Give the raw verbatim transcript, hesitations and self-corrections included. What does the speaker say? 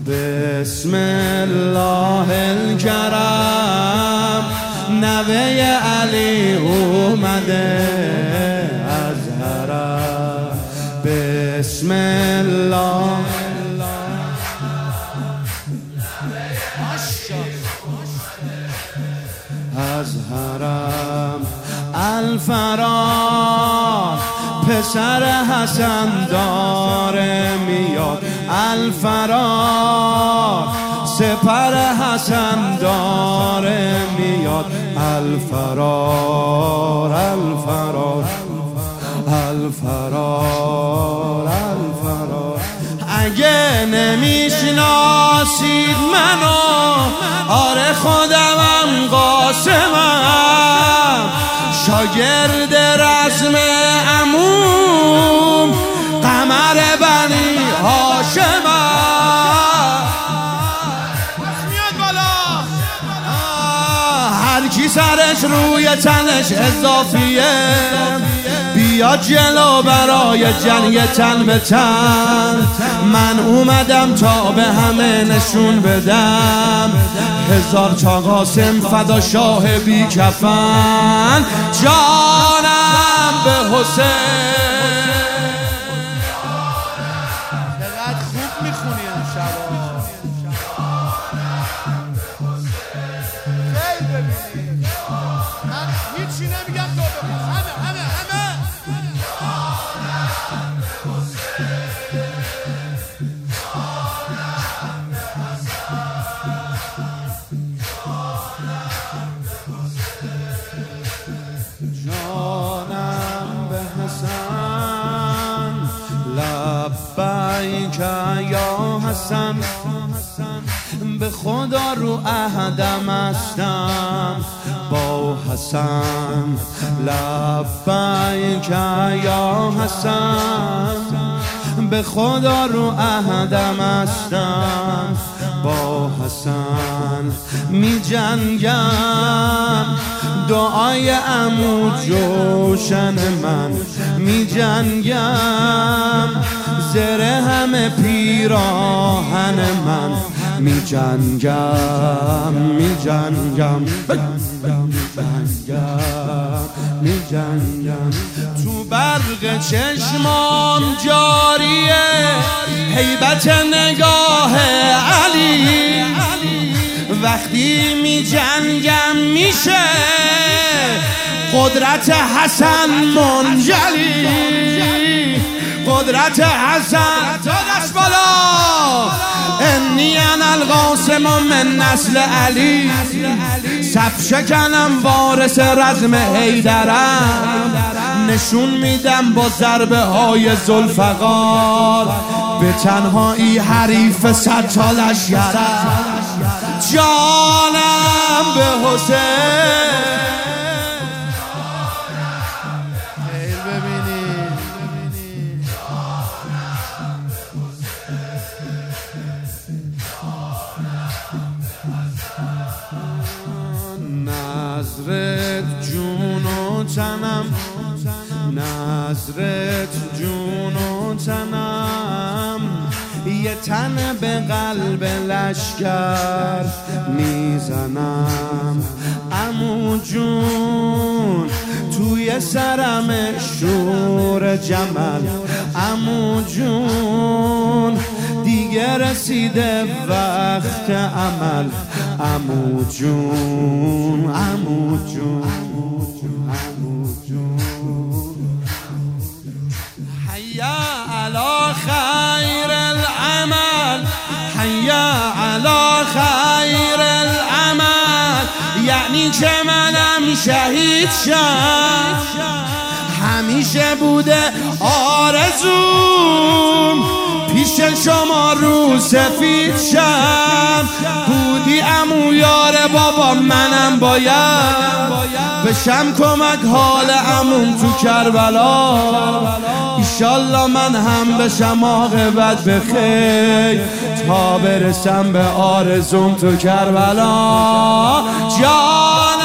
بسم الله الکرم نوه علی اومده از حرم. بسم الله از حرم. الفرار پسر حسن داره میاد، الفرار سپر حسن داره میاد. الفرار الفرار الفرار الفرار. اگه نمیشناسید منو، آره خودمم قاسمم، شاگرد رزم عموم قمر بنی هاشمم. میاد بالا هر کی سرش روی تنش اضافیه، بیا جلو برای جنگ تن به تن. من اومدم تا به همه نشون بدم، هزار تا قاسم فدا شاه بی کفن. جانم به حسین. چقدر خوب میخونی امشب. خیلی ببینی من هیچی نمیگم تو ببین. همه همه همه جانم به حسن، لبیک یا حسن. به خدا رو عهدم هستم با حسن. لبیک یا حسن، به خدا رو عهدم هستم با حسن. می جنگم دعای عمو جوشن من، می جنگم زره همه پیراهن من. می جنگم می جنگم می جنگم. تو برق چشمام جاریه هیبت نگاه علی، وقتی می جنگم میشه قدرت حسن منجلی. قدرت حسن دادش بالا. انی انا القاسم من نسل علی، صف شکنم وارث رزم حیدرم. نشون میدم با ضربه های ذوالفقار، به تنهایی حریف صد تا لشکرم. جانم به حسین. نظرت جون و تنم، نظرت جون و تنم. یه تن به قلب لشکر میزنم. عمو جون توی سرم شور جمل. عمو جون دیگه رسیده وقت عمل. عمو جون عمو جون عمو جون. حیا علی خیر العمل، حیا علی خیر العمل. یعنی که منم شهید شم، همیشه بوده آرزوم پیش شما رو سفید شم. بودی عمو یار بابا، منم باید بشم کمک حال عموم تو کربلا. ایشالله من هم بشم عاقبت بخیر تا برسم به آرزوم تو کربلا. جان